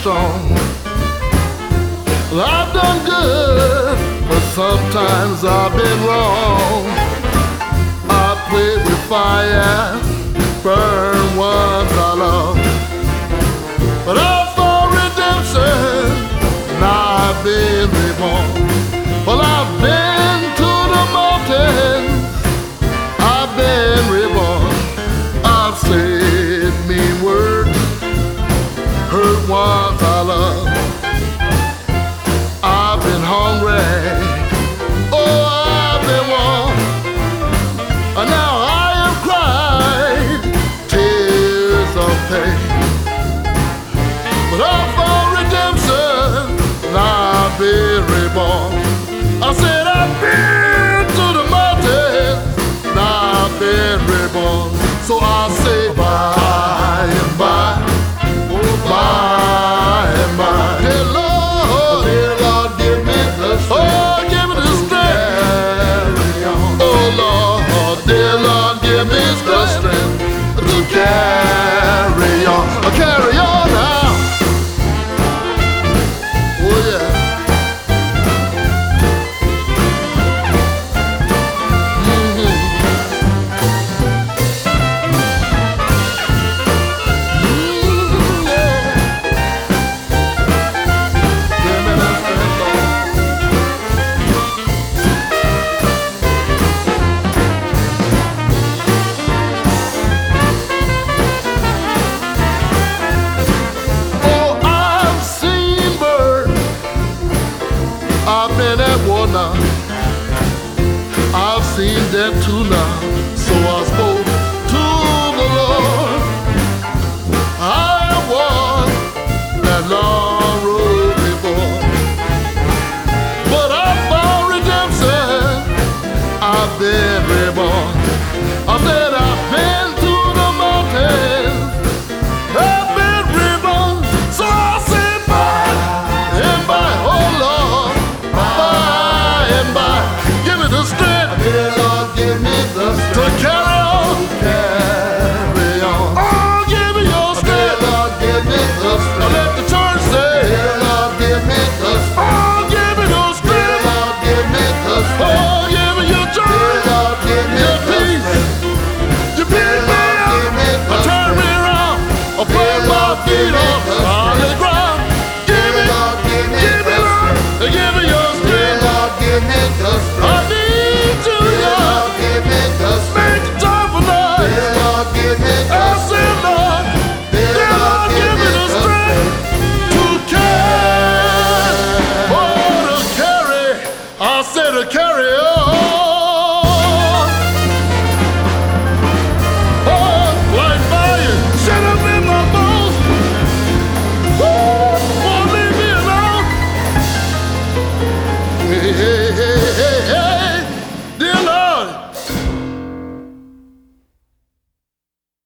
strong. Well, I've done good, but sometimes I've been wrong. I played with fire, burn ones I love. But I found redemption, now I've been reborn. Well, I've been to the mountains, I've been reborn. I've said mean words, hurt ones I love. I've been hungry, oh, I've been warm. And now I have cried tears of pain. But I found redemption, now I've been reborn. I said I've been to the mountains, now I've been reborn. So I say by and by, oh by and by. Dear Lord, give me the strength. Oh, give me the strength. Oh Lord, dear Lord, give me the strength to carry on. Carry on now. Oh yeah. I've been at war now, I've seen that too now. So I spoke to the Lord, I am one that Lord